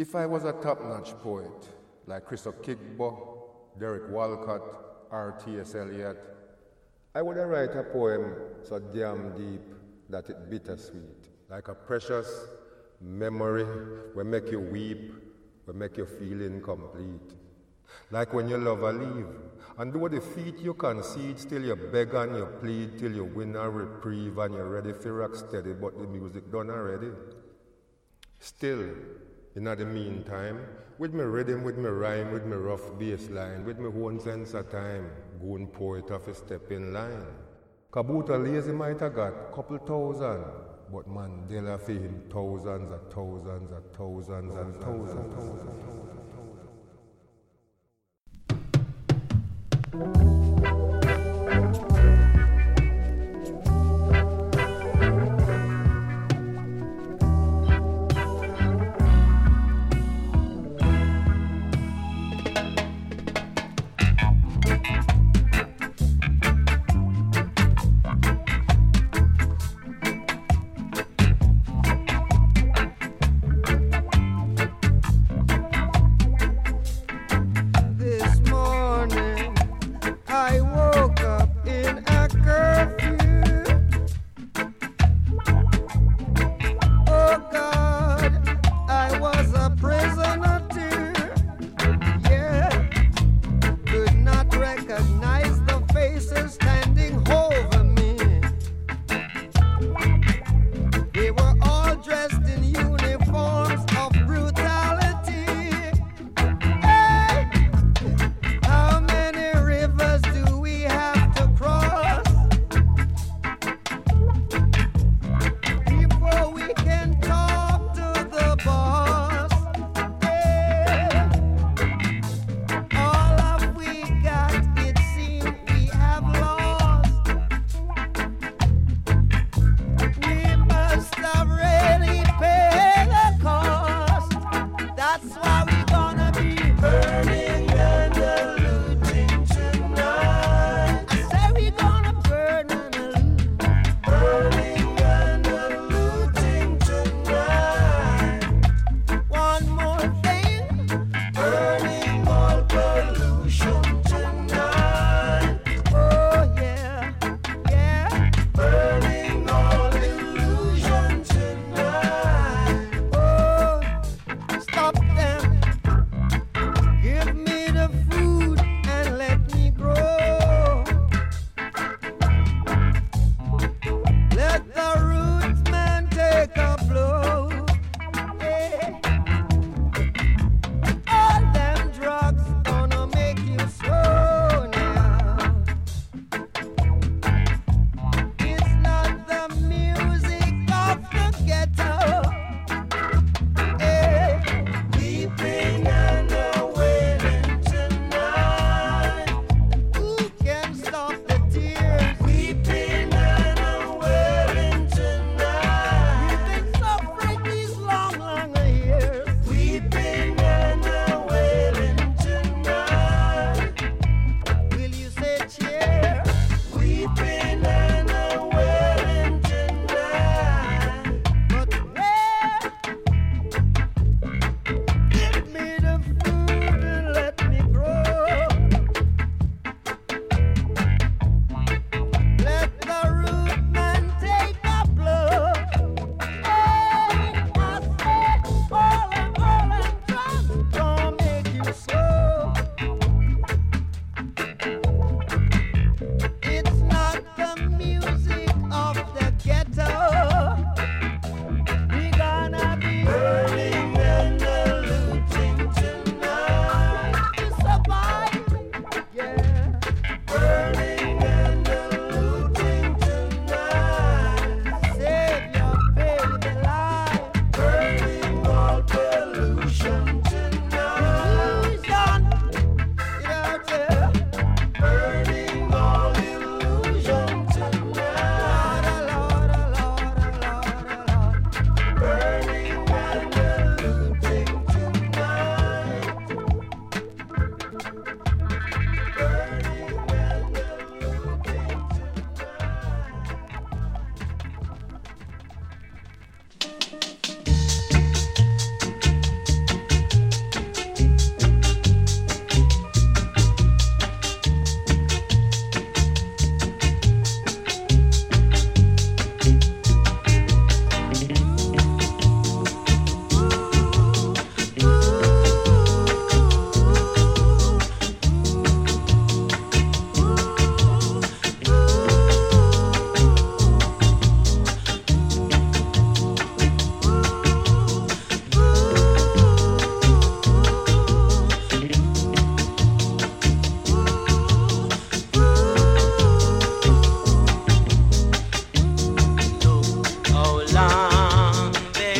If I was a top-notch poet, like Chris O'Kigbo, Derek Walcott, or T.S. Eliot, I would write a poem so damn deep that it bittersweet, like a precious memory will make you weep, will make you feel incomplete. Like when your lover leave, and though the feet you concede, still you beg and you plead till you win a reprieve and you're ready for rock steady, but the music done already. Still, in the meantime, with me rhythm, with me rhyme, with me rough bass line, with me own sense of time, goon poet of a step in line. Kabuta lazy might have got couple thousand, but Mandela for him thousands and thousands and thousands and thousands.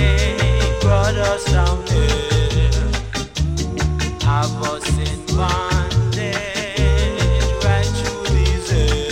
brought us down here, have us in bondage right through these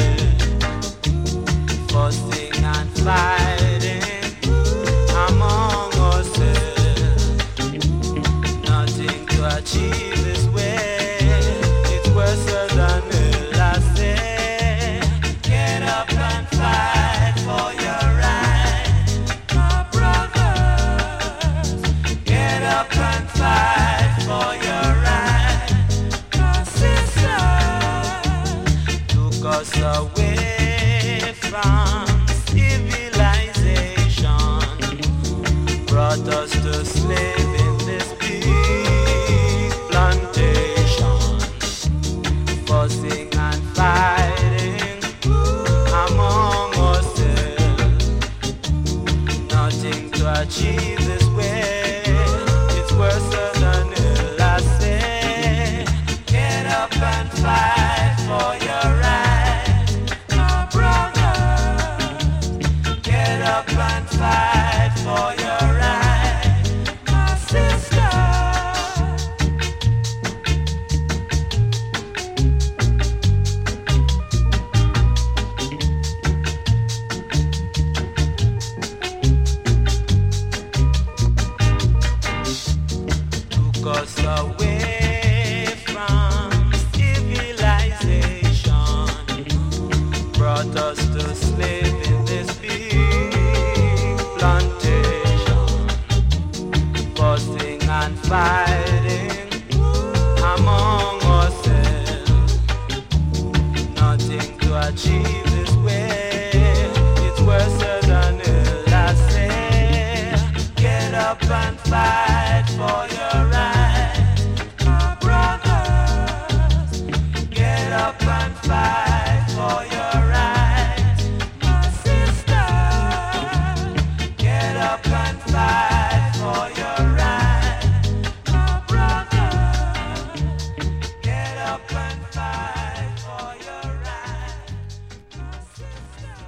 years, fussing and fighting among ourselves, nothing to achieve this way, it's worse than hell. I say, get up and fight for your right, my brothers. Get up and fight for your right, my sisters. Took us away from civilization, brought us to slave in this big plantation, fussing and fighting among ourselves, nothing to achieve this way, it's worse than hell. I say, get up and fight for your right, my brothers. Get up and fight for your right, my sisters. Took us away from civilization, brought us to slave in this big plantation, fussing and fighting among ourselves, nothing to achieve this way, it's worse than hell. I say, get up and fight for your right, my brothers. Get up and fight for your right, my sisters. Get up and fight for your right, my brothers. Get up and fight for your right, my sisters.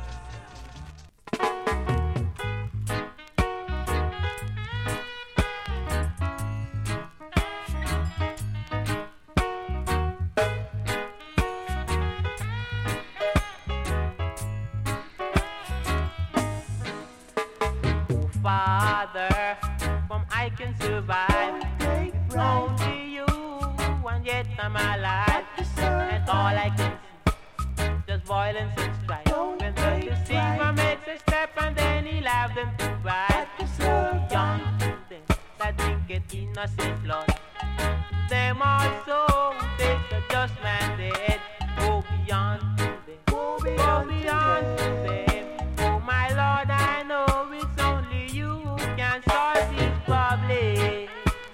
Father, from I can survive. Only you, and yet I'm alive. And all I can see, just violence and strife. When the deceiver makes a step and then he'll have them to ride. Young children that drink it innocent blood, them also take the just man's head. Go beyond to them, go beyond to them. Oh my Lord, I know it's only you who can solve this problem.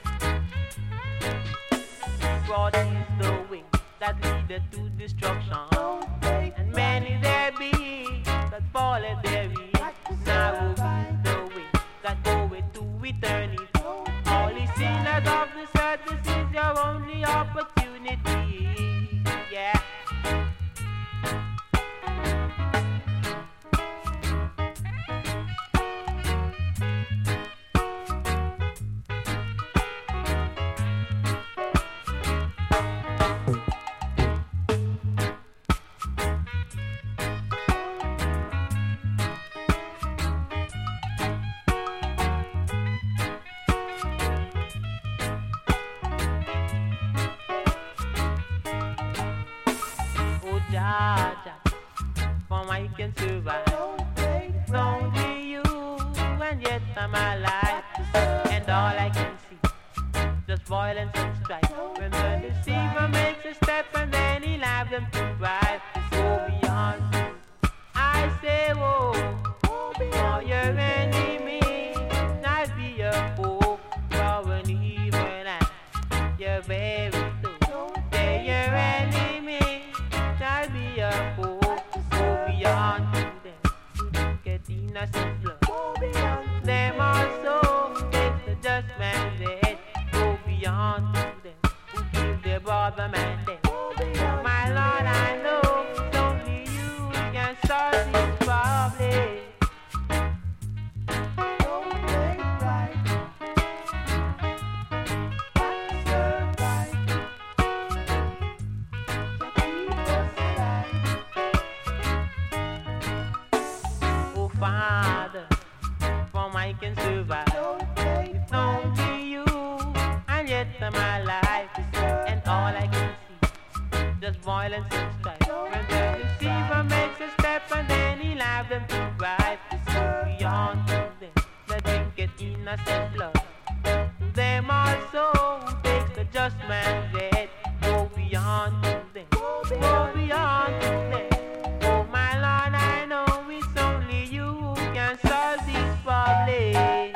Broad is the way that leadeth to destruction, and many there be that falleth therein. Narrow is the way that goeth to eternity. All the sinners of this earth, this is your only opportunity. Yeah. Oh, Jaja, from I can survive. Only you, and yet I'm alive. And all I can see, just violence and strife. When the deceiver makes a step and then he'll have them to drive. Go beyond. I say, whoa, for your enemy, not be your foe. For an evil act, you're very true. Say your enemy, not be your foe. Go beyond to them, to get innocent blood. Them also take the just man's head. Go beyond to them, who kill their brother man dead. My Lord, I know violence and strife. When the deceiver makes a step and then he'll have them to bribe. So beyond to them that drink it innocent blood. To them also who takes the just man's dead. Go beyond to them, go beyond to them. Oh my Lord, I know it's only you who can solve this problem.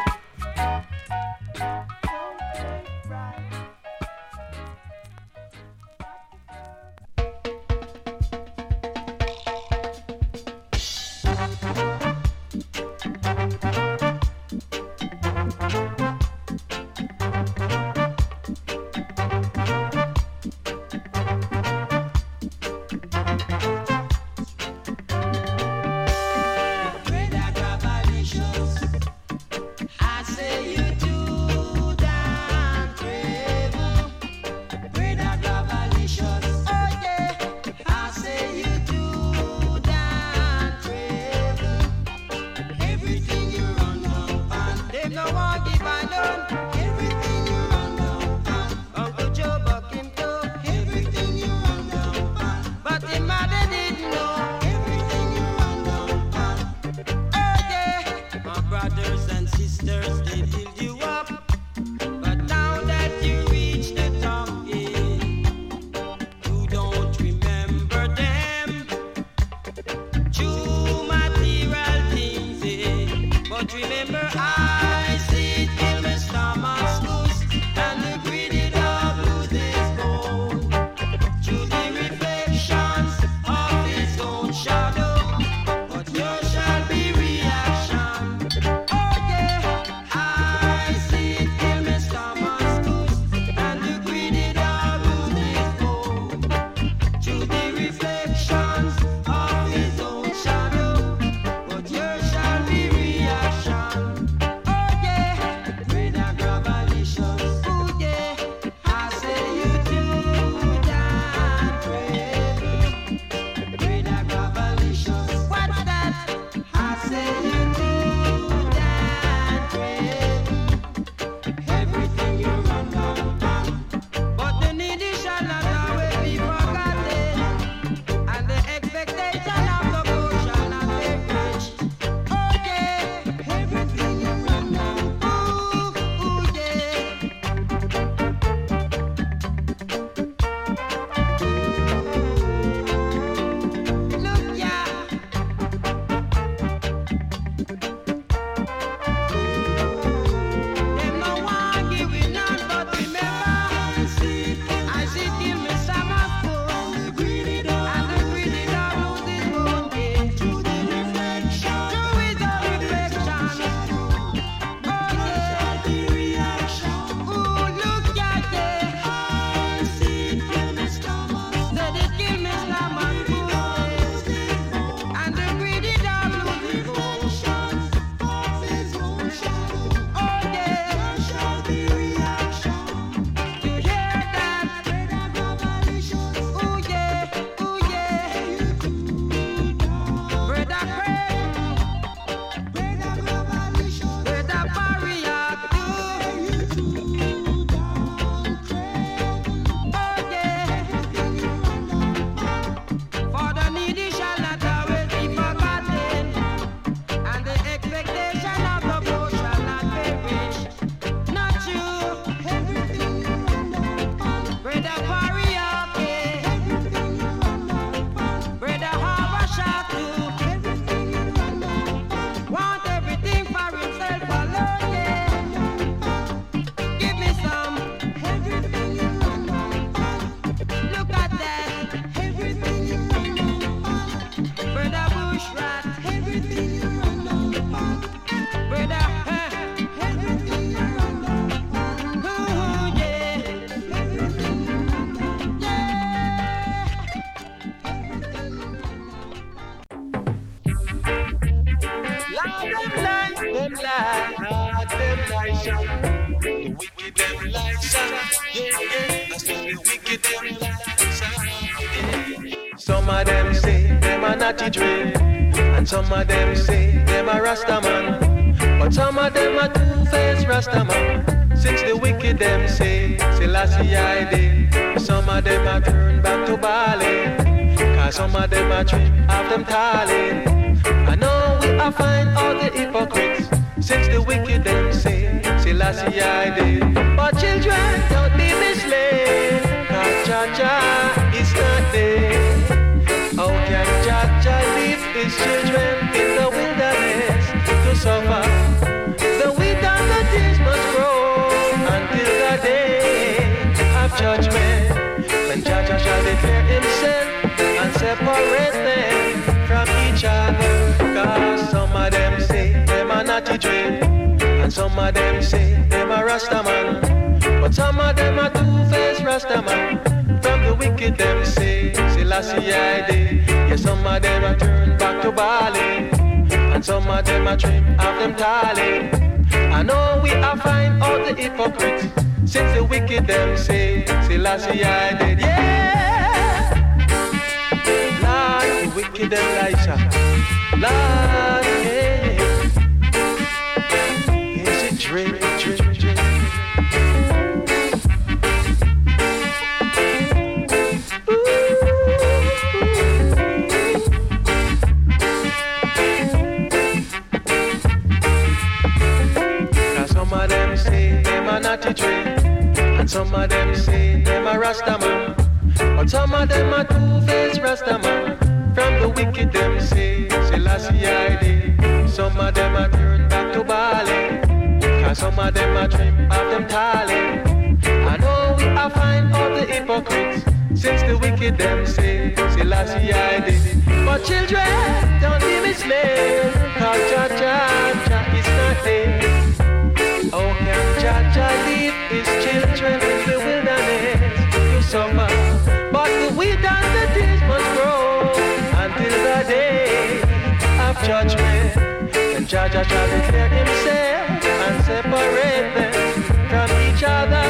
Some of them say them a natty dread, and some of them say them a Rastaman, but some of them a two-faced Rastaman. Since the wicked them say Selassie I did, some of them a turn back to Bali. Cause some of them a trip of them calling. I know we are find all the hypocrites. Since the wicked them say, Selassie I did. But children, don't be misled. Cause Jah is not there. How can Jah leave his children in the wilderness to suffer? The wheat and the tears must grow until the day of judgment, when Jah shall declare himself and separate them from each other. Cause some of them say them are naughty dread, and some of them say them are Rastaman, but some of them are two-faced Rastaman. From the wicked them say Selassie I did. Yes, some of them are turned back to Bali, and some of them are trip of them tally. I know we are find all the hypocrites. Since the wicked them say Selassie I did. Yeah, Lord, the wicked them lies. Lord, yeah. Is it dream? Some of them say them a naughty tree, and some of them say them a Rastaman, but some of them a two-faced Rastaman. From the wicked them say Selassie I did. Some of them a turn back to Bali, cause some of them a dream of them tally. I know we are find all the hypocrites. Since the wicked them say Selassie I did. But children, don't be misled, cause Jah is not there. How can Jah leave his children in the wilderness to suffer? But the wheat and the tears must grow until the day of judgment, when Jah shall declare himself and separate them from each other.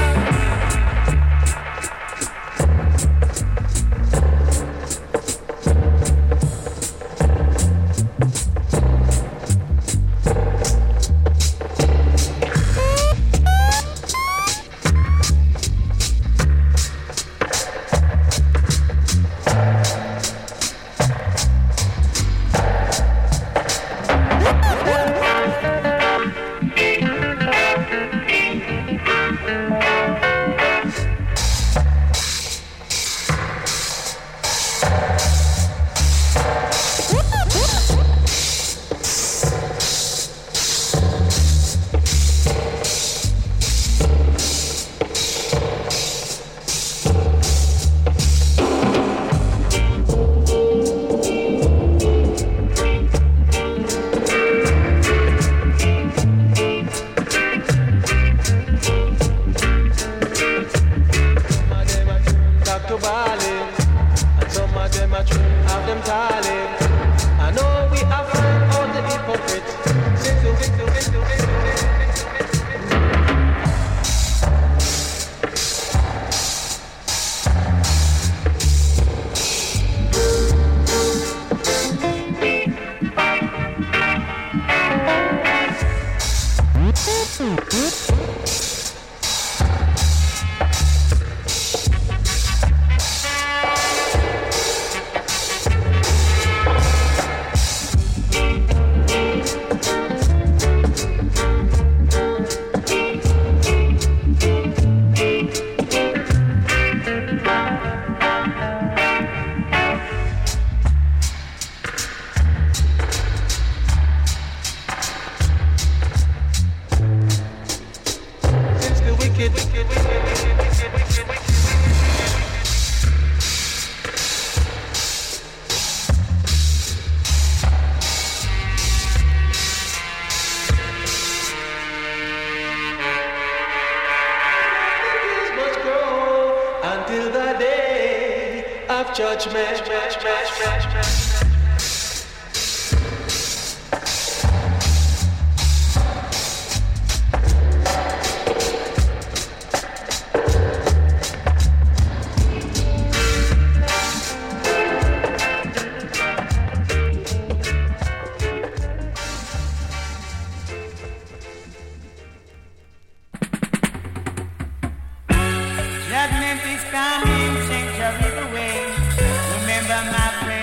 Judgment. Judgment is coming, change of either way. Remember my friend.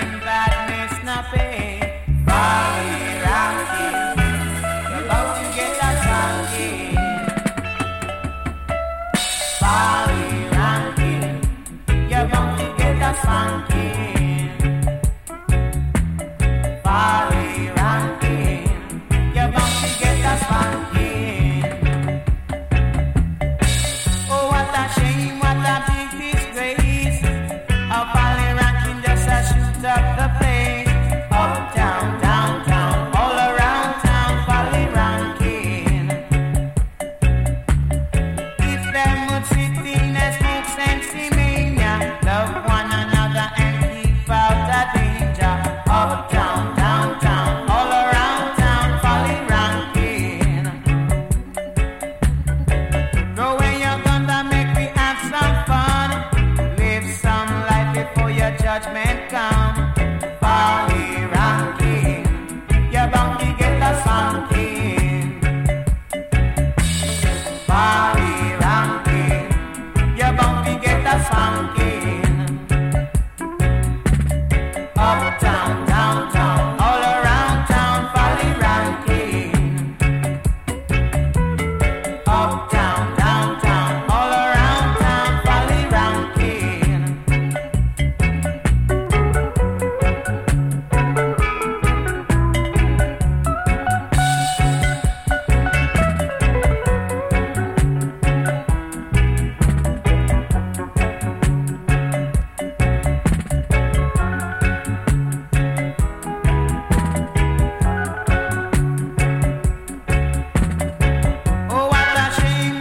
Oh, what a shame.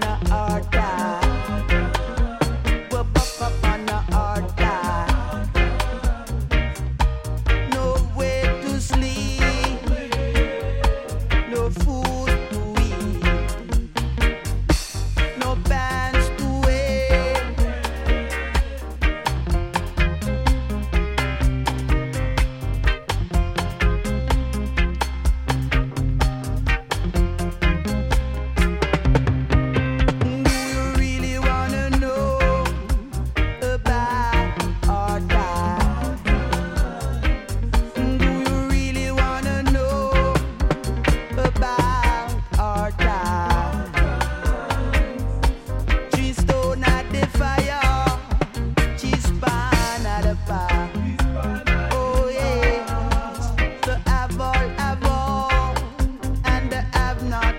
a hard time. We're buck up on a hard time. No way to sleep, no food to eat, no pants to wear. Do you really wanna know about our time? Do you really wanna know about our time? 3 stone at the fire, cheese pan at the fire. Oh yeah, the have all, and the have not.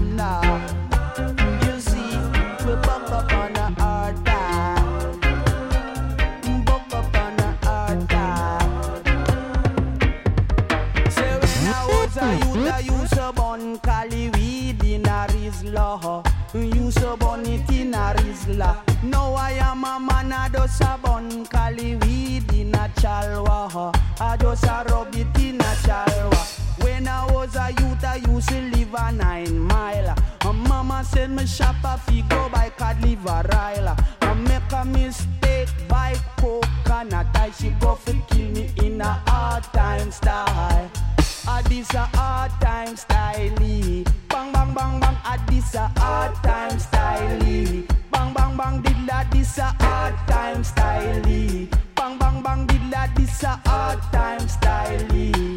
You see, we buck up on a hard time. Buck up on a hard time. Say when I was a youth, I used to burn Cali weed in a Rizla. Used to burn it in a Rizla. Now I am a man, I just a burn Cali weed in a Chalwa. I just a rub it in a Chalwa. When I was a youth, I used to live a 9 mile. Mama said me shop a fee go by card liver Ryla. I make a mistake by coconut. I she go for kill me in a hard time style. This a hard time style. Bang bang bang bang. This a hard time style. Bang bang bang didla. This a hard time style. Bang bang bang didla. This a hard time style.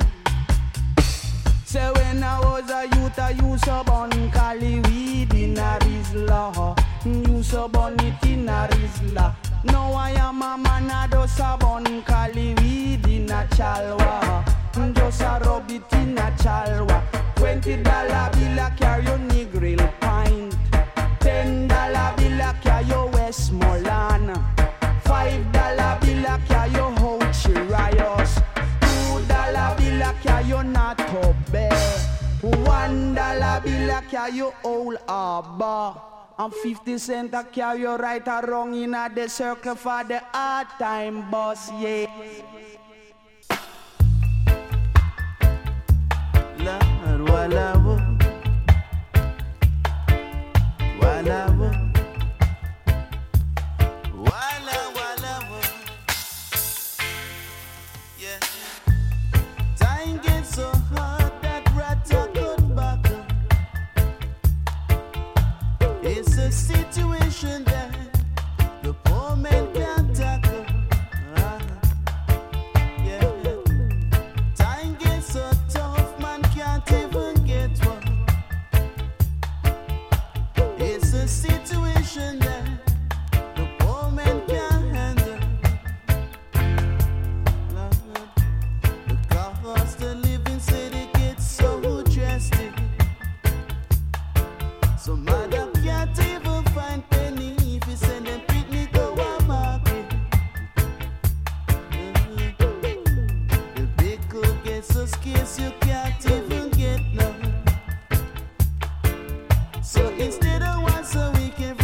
Say when I was a youth, I used to burn Cali weed in a Rizla. Used to burn it in a Rizla. Now I am a man, I just a burn Cali weed in a Chalwa. Just a rub it in a Chalwa. $20 bill a carry your Negril pint. $10 bill a carry your Westmoreland. $5 bill a carry your Hochi Rios. $2 bill a carry your Nato Bay. $1 bill a carry your Old Harbor. And 50 cents a carry your right or wrong in a the circle for the hard time boss, yeah. Lord, wala wo, wala wo, wala wo. Yeah. Time gets so hard that rats could back up. It's a situation that the poor man can't tackle. Yeah. Time gets so tough, man can't even get one. It's a situation that the poor man can't handle. The cost of living city gets so drastic. So mother can't even find penny if you send them picnic go a market. The big cook gets so scarce you can't even get none. So instead of once a week,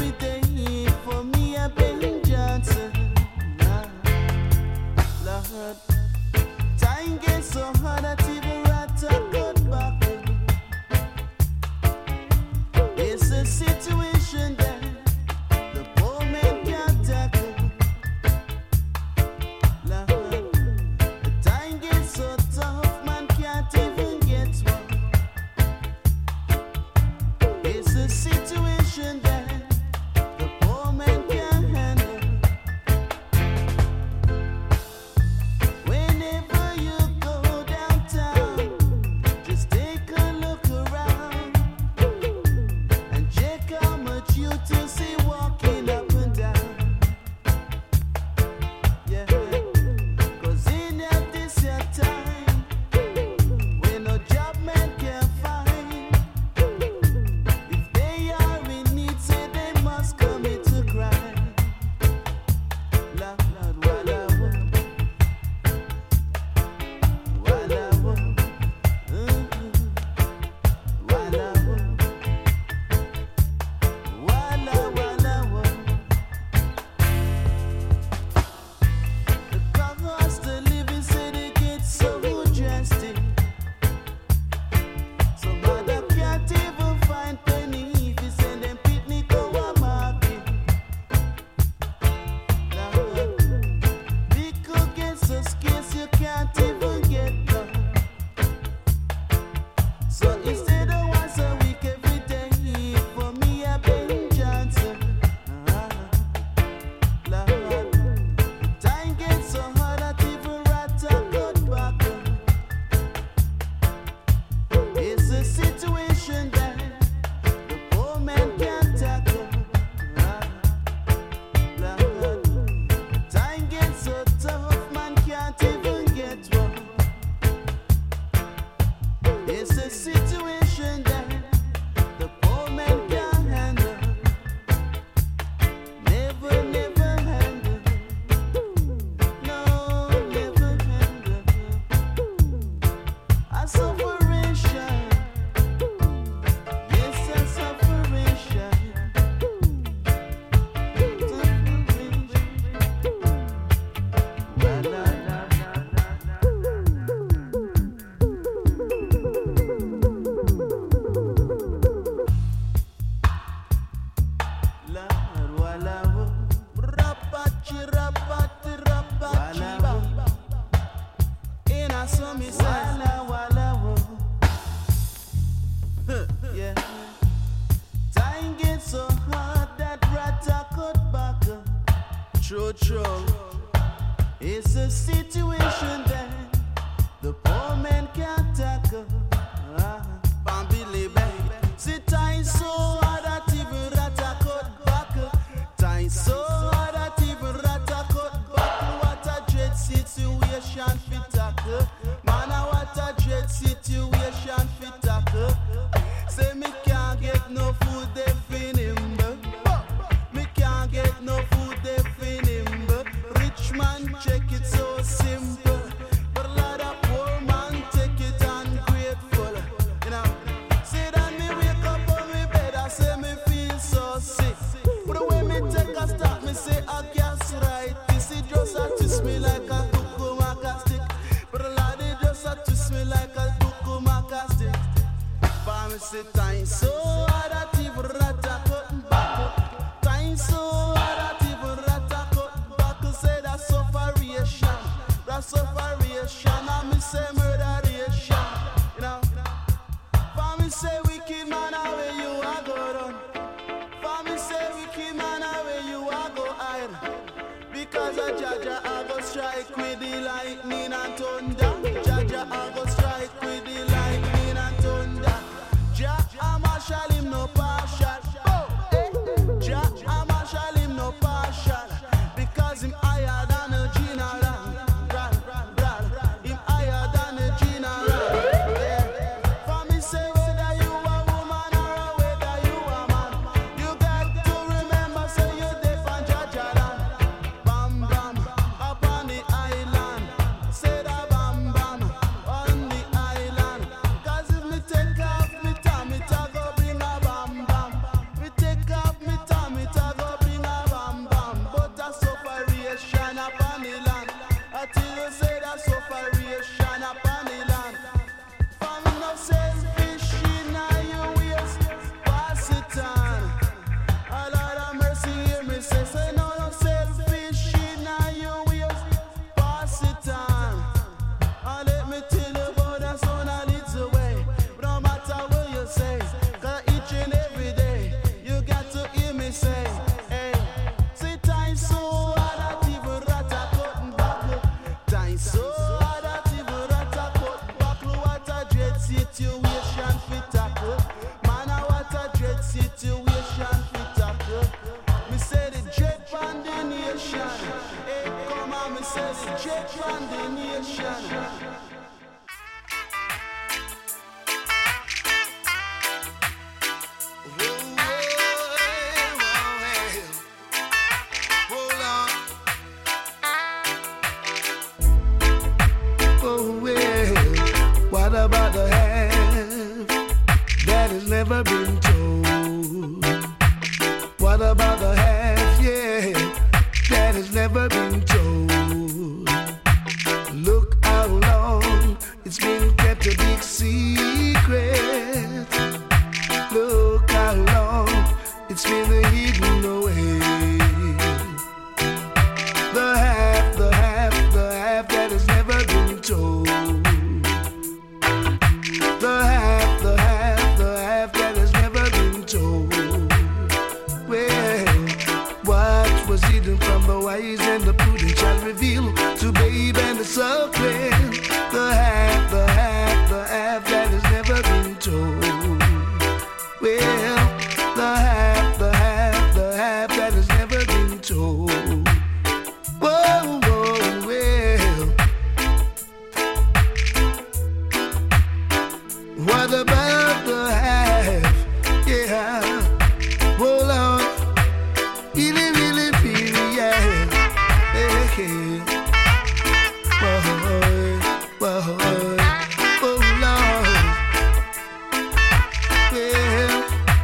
It's a situation that the poor man can't tackle. Bambili baby, sit time so hard that even rata could buckle. Time so hard that even rata could buckle. What a dread situation fit tackle. Man, what a dread situation fit tackle. Say me can't get no food they fin him. Me can't get no food they fin him. Rich man check it so simple, but a lot of poor man take it ungrateful. You know, say that me wake up on me bed, I say me feel so sick. But the way me take a stop, me say I guess right. This it just a twist me like a cucumaka stick. But a lot it just a twist me like a cucumaka stick. But me say time so hard that even rata couldn't back. Time so hard that even rata couldn't back. Say that sufferation, and me say murderation. You know, for me say wicked man, where you a go run? For me say wicked man, where you a go hide? Because a Jaja a go strike with the lightning and thunder. Jaja a go strike with the lightning and thunder. Jah a marshal him no partial. Jah a marshal him no partial. Because him higher than a general. Him higher than a general. Yeah. For me say whether you a woman or whether you a man, you got to remember say you dey on Jaja land. Bam bam upon the island. Say that bam bam on the island. 'Cause if me take off me time, it a go bring a bam bam. Me take off me time, it a go bring a bam bam. But a sufferation upon the land. Until you say that sufferation upon the land. For me no selfish in your ways, pass it on. A lot of mercy hear me say no selfish in your ways, pass it on. And let me tell you about that son a little way. But no matter what you say, 'cause each and every day you got to hear me say, hey, say time so hard that even rata couldn't buckle. Time so hard that even rata couldn't buckle. What a dread situation fit tackle. Man, what a dread situation fit tackle. Me say the dread from the nation. Hey, come on, me say the dread from the nation. Oh well, what about the half that has never been told? What about the half, yeah, that has never been told? Look how long it's been kept a big secret. Look how long it's been hidden away. The half that has never been told. The half that has never been told. Well, what was hidden from the wise and the prudent shall reveal to babe and the suckling. The half that has never been told. Well, the half that has never been told. Whoa, whoa, well. What about the half? Yeah, hold on. Really, really, really, yeah. Hey, whoa, whoa, oh Lord. Well,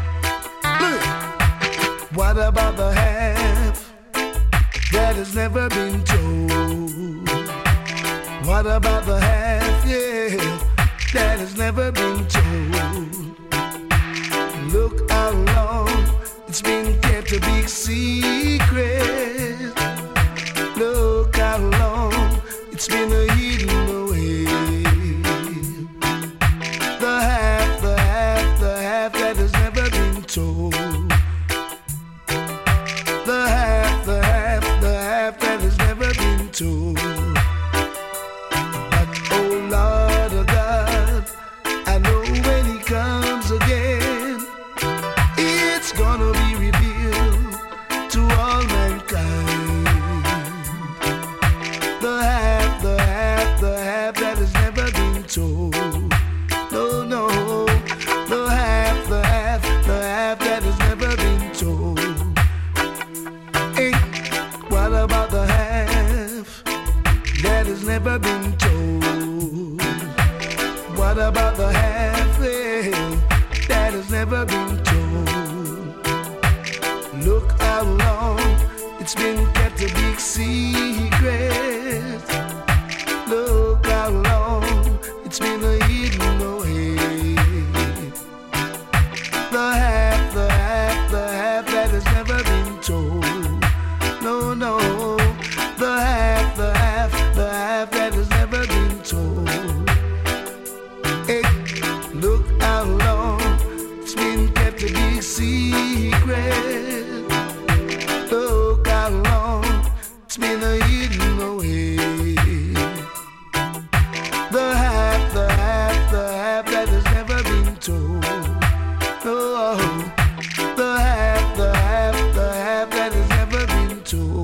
look. What about the half that has never been told? What about the half, yeah, that has never been told? Look how long it's been kept a big secret. Look how long it's been hidden away. The half that has never been told. The half that has never been told. But oh Lord of God, I know when He comes again, it's gonna be revealed to all mankind. The half that has never been told. No, no, the half that has never been told. Hey, what about the half that has never been told? What about the half that has never been told? Look how long it's been kept a big secret. Look how long it's been hidden away. The half that has never been told. No, no, the half that has never been told. Hey, look how long it's been kept a big secret. Look how long it's been hidden away. The half that has never been told. No, the half that has never been told.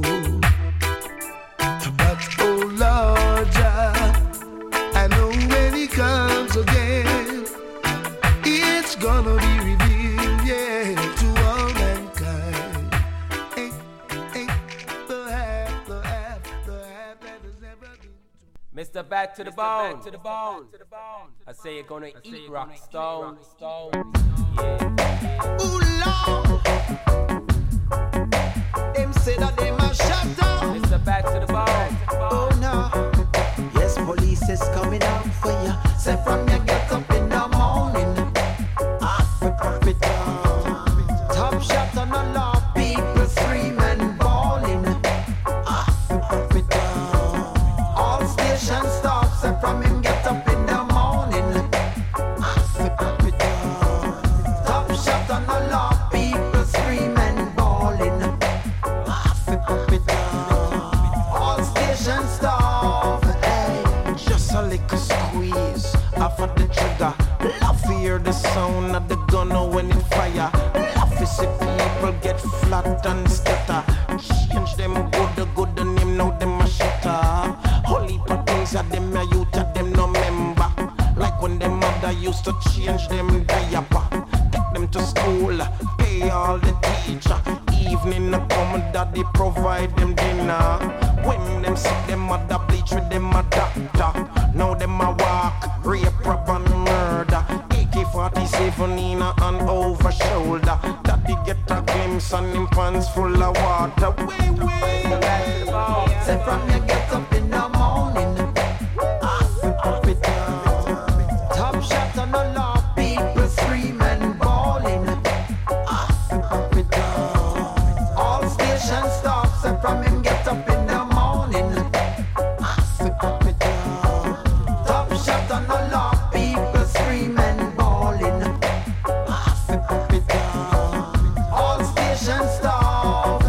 But oh Lord, I know when He comes again, it's gonna be revealed, yeah, to all mankind. Hey, hey, the half that has never been told. Mr. Back to the Bone. I say you're gonna eat rock stone. Yeah. Ooh, Lord. Them say that they must shut down. Mr. Back to the Bone. Oh no. Yes, police is coming out for you. Say from you get up in the morning. Off with profit. Top shot on the law. People screaming, bawling. Off with profit. All station stops. Say from him get up in the morning. Off with profit. Top shot on the law. People screaming, bawling. Off with profit. All station stop. Hey, just a little squeeze off of the trigger. Love to hear the sound of the gun when it fire. Love to see people get flat and scatter. Change them good name now them a shatter. Holy things of them a youth of them no member. Like when them mother used to change them diaper. Take them to school, pay all the teacher. Evening a come, daddy provide them dinner. When them sick, them mother bleach with them a doctor. Now them a walk, rape, rob and murder. AK-47 in a hand over shoulder. Daddy get a glimpse and him pants full of water. Way. Say from you get up in the morning. Off with profit. Top shot on the law. People screaming, bawling. Off with profit. All station stops. Say from him get up in the morning. Off with profit. Top shot on the law. People screaming, bawling. Off with profit. All station stops.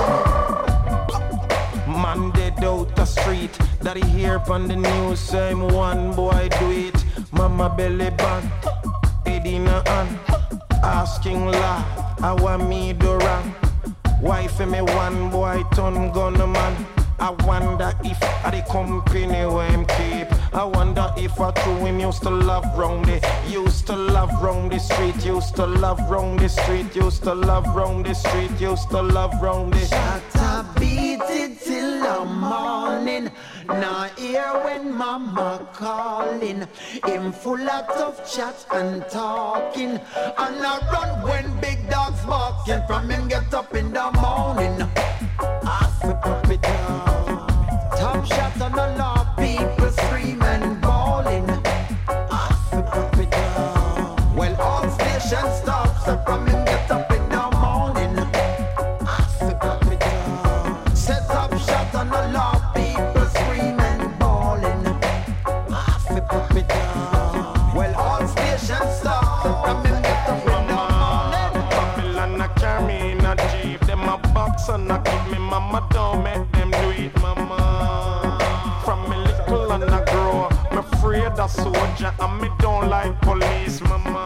Man dead out the street. That he hear on the news. Same one boy do it. Mama belly band. Head in a hand. Asking la, I want me do wrong. Wife me one boy turn gunman. I wonder if I the company where him keep. I wonder if I true him used to love round the, used to love round the street, used to love round the street, used to love round the street, used to love round the. Shut up, beat it till the morning. Now hear when mama calling. Him full of tough chat and talking. And I run when big dogs barking. From him get up in the morning. Off with profit. Top shot on the law. People screaming, bawling. Off with profit. Well, all station stops. And from him get up in the morning. son, I keep me mama, don't make them do it, mama. From me little and I grow, me afraid of soldier and me don't like police, mama.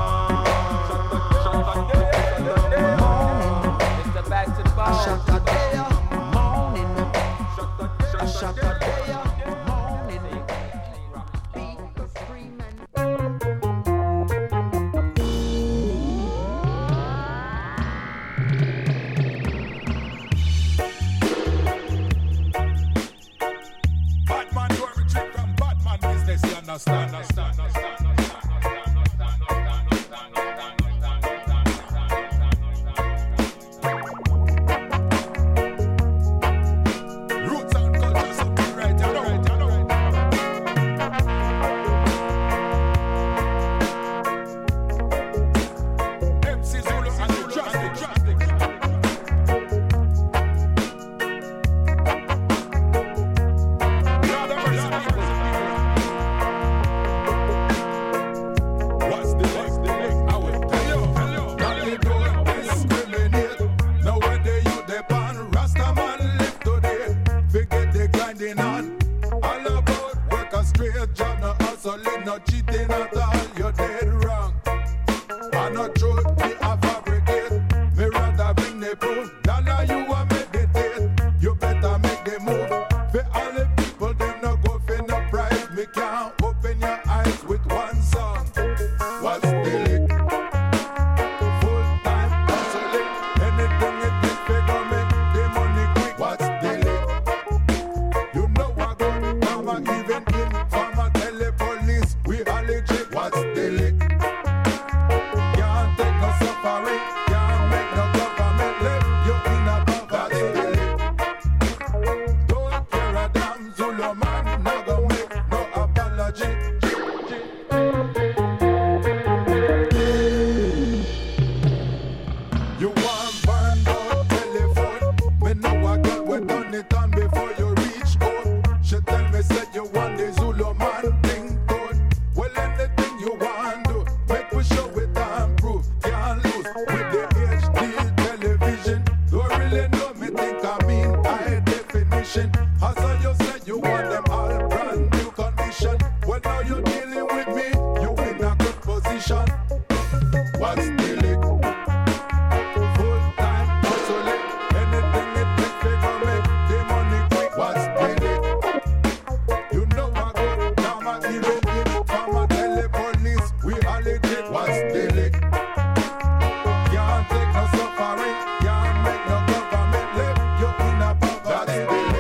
It's the back to the ball. I shot a day morning. I shot a day morning. People screaming. Batman, do every trick from Batman business, you understand? Roots and culture, something right, you know. MC Zulu and the drastic. What's the next? I will tell you. Now they don't discriminate. Nowadays you depend. Rasta man live today. Forget the grinding on. All about work a straight job, no hustling, no cheating at all. You're dead wrong. And no truth we a fabricate. Me rather bring the proof. Dollar you a meditate. You better make the move. For all the people them no go for no price. Me can't open your eyes with one song. What's the lick? Full time hustling. Anything it takes figure make the money quick. What's the lick? You know I go mama even in farmer tell the police we are legit. What's the lick? Can't take no suffering. Can't make no government live. You in a poverty. Don't care a damn Zulu man. Not gonna make no apology. You want burn out telephone. Me know I get we done it on before you reach home. She tell me said you want the Zulu man thing done. Well anything you want do, make we show it and prove. Can't lose with the HD television. Don't really know me think I mean high definition. As I you said you want them all brand new condition. Well now you're dealing with me, you in a good position. What's the lick? Full time hustling. Anything it takes figure make the money quick. What's the lick? You know I go down my even in farmer tell the police we are legit. What's the lick? Can't take no suffering. Can't make no government live. You in a poverty.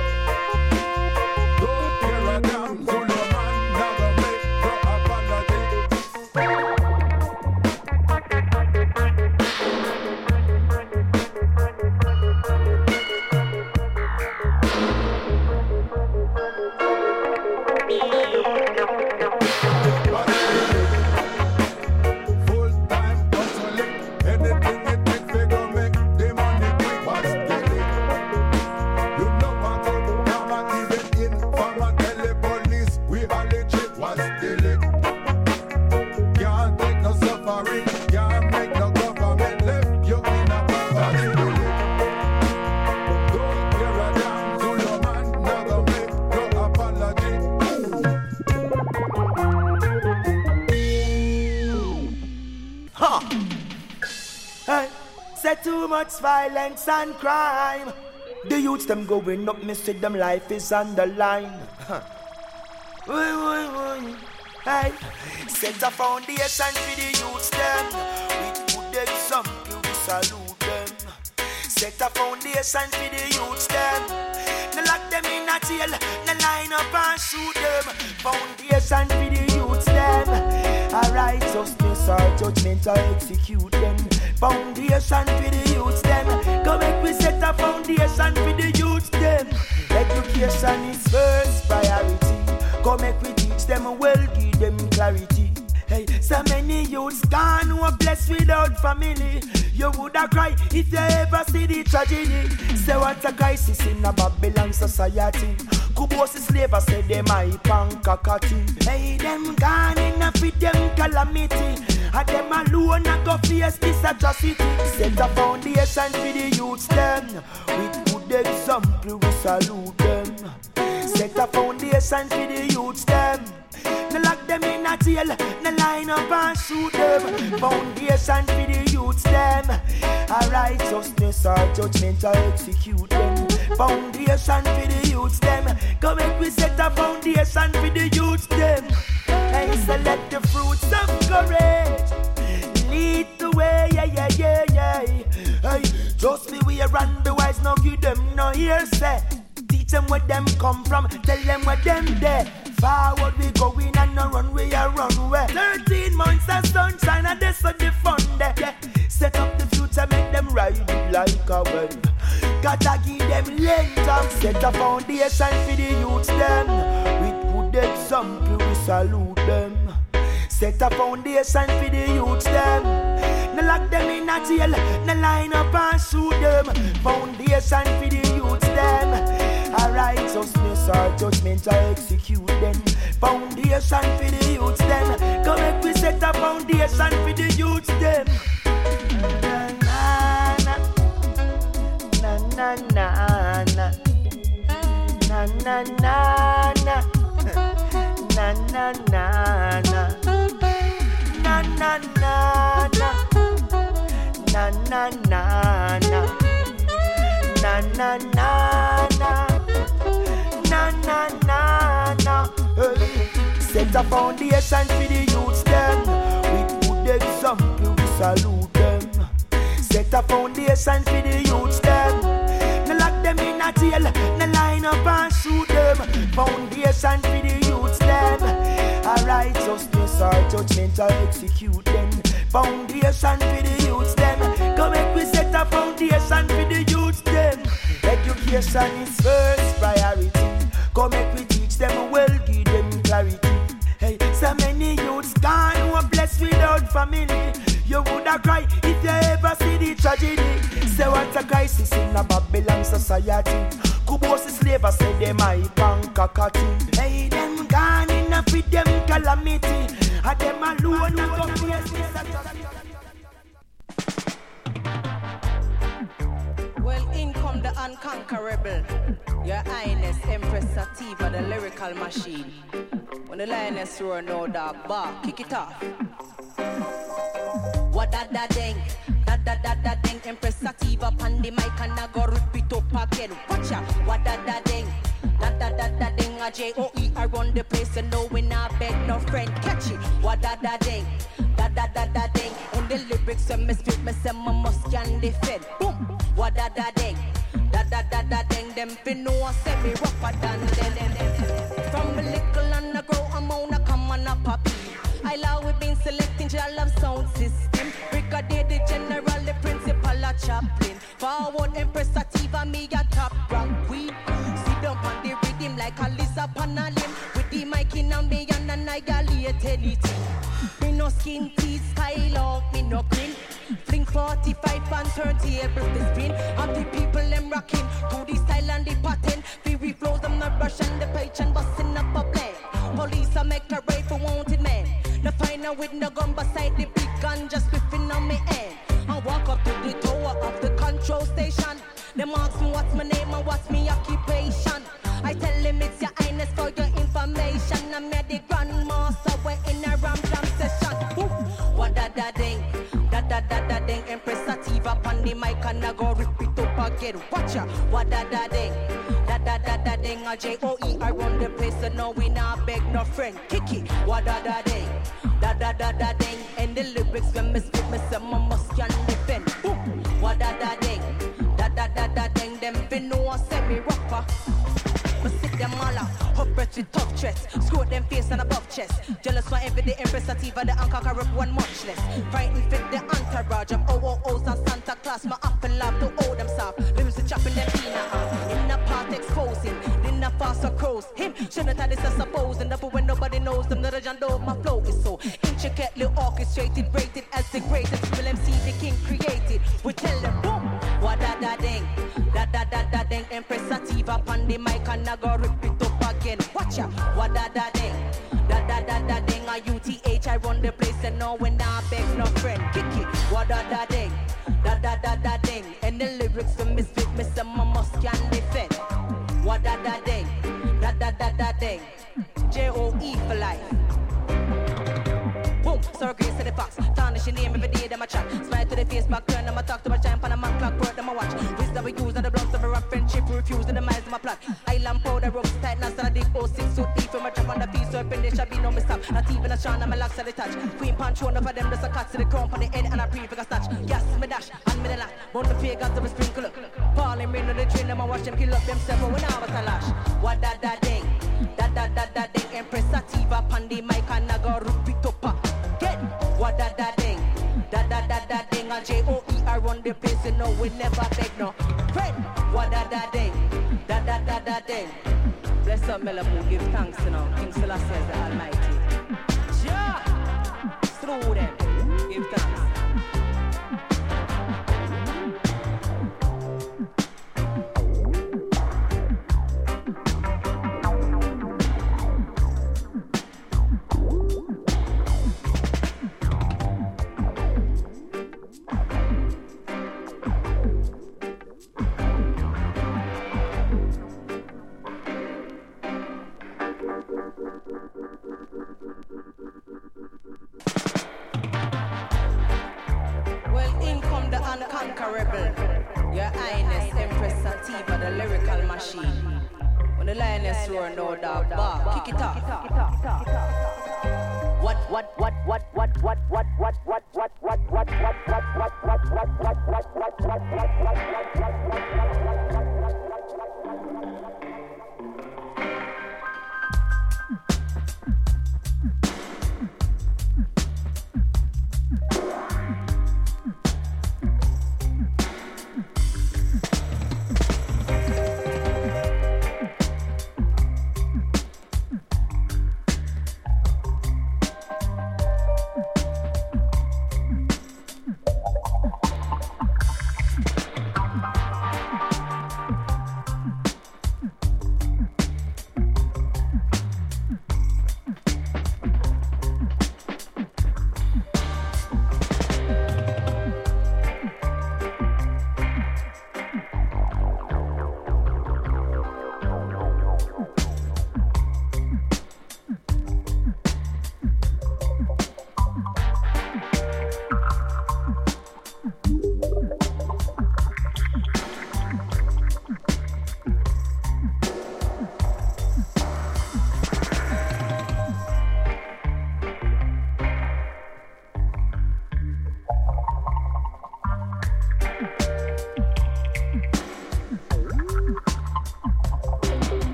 Don't care a damn Zulu man. Never make no apology. Full time hustling. Anything it takes figure make the money quick. What's the lick? You know I go down and even in farmer tell the police we are legit. What's the lick? Can't take no suffering. Can't make no government live. You in a poverty. Don't care a damn Zulu man. Not gonna make no apology. Ha! Hey, say too much violence and crime. The youths them going up, me see them life is on the line. Huh. Hey, set a foundation for the youths them. With good example we salute them. Set a foundation for the youths them. No lock them in a jail, no line up and shoot them. Foundation for the youths them. A righteousness or judgment or execute them. Foundation for the youths them. Come make we set a foundation for the youths them. Education is first priority. Come make we teach them well, give them clarity. Hey, so many youths gone who are blessed without family. You woulda cry if you ever see the tragedy. Say what a crisis in a Babylon society. Kubosi slaver say them hype and kakati. Hey, them gone in a fit them calamity. And them alone a go face this atrocity. Set a foundation for the youths them. With good example we salute them. Set a foundation for the youths them. No lock them in a jail, no line up and shoot them. Foundation for the youths them. A righteousness or judgment or execute them. Foundation for the youths them. Come make we set a foundation for the youths them. Hey, so let the fruits of courage lead the way, yeah, yeah, yeah, yeah. Hey, just be we run the wise, no give them no hearsay. Teach them where them come from, tell them where them there. Forward we going and no run we a runway. 13 months of sunshine and this so the fun there. Yeah. Set up the future, make them ride it like a wave. Gotta give them length up, set a foundation for the youths them. With good example we salute them. Set a foundation for the youths them. No lock them in a jail, no line up and shoot them. Foundation for the youths them. A righteousness or judgment or execute them. Foundation for the youths them. Come make we set a foundation for the youths them. Na na na na na na na na na na na na na na. Na na na na na na na na na na na na na na. Hey. Set a foundation for the youths them. With good example we salute them. Set a foundation for the youths them. No lock them in a jail, no line up and shoot them. Foundation for the youths them. A righteousness or judgment or execute them. Foundation for the youths them. Come make we set a foundation for the youths them. Education is first priority. Come make we teach them well, give them clarity. Hey, so many youths gone who are blessed without family. You woulda cry if you ever see the tragedy. Say what a crisis in a Babylon society. Kubosi slaver say them hype and cockatoo. Hey, them gone in a with them calamity. And them alone a go face this atrocity. Well, in come the unconquerable, Your Highness Empress Sativa, the lyrical machine. When the lioness roar, no dog bark, kick it off. What da ding, da ding. Empress Sativa pan the mic and I go rip it up again. Watch out, what da ding, da ding. A J-O-E, I run the place and no we not beg no friend. Catch it, what da ding, da ding. In the lyrics when me speak, me say my must can defend. Boom, what da ding, da ding. Them fin know I say me rougher than them. From a little and I grow, I'm on a come on a puppy. I love we been selecting your love sound system. Brigadier the general, the principal, a chaplain. Forward Empress Sativa, me a top rank queen. Sit down on the rhythm like a lizard on a limb. With the mic in a me and annihilate anything. Me no skin teeth, style me no grin. Fling 45 and 30 able to spin. And the people them rocking to the style and the pattern. Fury flows, I'm not rushing the page and busting up a blade. Police a make a raid for wanted men. The final with no gun beside the big gun just whipping on me head. I walk up to the tower of the control station. Them ask me what's my name and what's my occupation. I tell him it's Your Highness for your information. I'm the grandmaster, we're in a ram jam session. Ooh. What da ding, da ding. Empress Sativa pan the mic and I go rip it up again. Watch out, what da ding, da ding. A J-O-E, I run the place and no we not beg no friend. Kick it, what da ding, da ding. And the lyrics when me speak, me say my must can defend. Boom, what da ding, da ding. Them fin know I say me rougher. Me sit them all up, up breath with tough chest. Screw them face and above chest. Jealous for every day, Empress Sativa, the unconquerable one much less. Frightened fit the entourage of OOOs and Santa Claus. My up and love to hold them soft. Limbs to chopping them in the part exposing. In the faster crows. Him shouldn't have this as supposing. Therefore when nobody knows them, the legend of my flow is so intricately orchestrated, rated as the greatest. Will MC the king created. We tell them boom, what da ding, da ding. Empress Sativa pan the mic and I go rip it up again. Watch out, what da ding, da ding. A UTH, I run the place and no when I beg no friend. Kick it, what da ding, da ding. And the lyrics for misfit it, me say my must can defend. What da da ding, da da da da ding. J-O-E for life. Boom, so grace to the fox. Tarnish your name every day, them a chat. Smile to the face, back turn, them a talk to my champ, and a man clock, word, them a watch. Wisdom we use, and the bloods of a rough friendship, refuse, and the miles of my plot. Island powder, ropes tight, now stand a deep 06, so deep, from a drop on the feet, so there shall be no mistake. Not even a shine, and my locks at the touch. Queen punch, one of them, just a cut to the crown, on the head, and a prefix a snatch. Yes, me dash, and me the lot. Bone the figures of a sprinkle. Falling rain on the train, them a watch them kill up themselves, when I was a lash. What da da ding, da da da da ding, Empress Sativa, Pandi, Mike, and Naga, Rupitopa. Get what da da ding, da da da da ding, and J-O-E-R run the place, you know we never beg no friend. What da da ding, da da da da ding. Bless up Melabu, give thanks to now. King Selassie is the Almighty. Yeah, through them, give thanks. Unconquerable, Your Highness Empress Sativa, the lyrical machine. When the lioness roar, no dog bark, kick it off. What?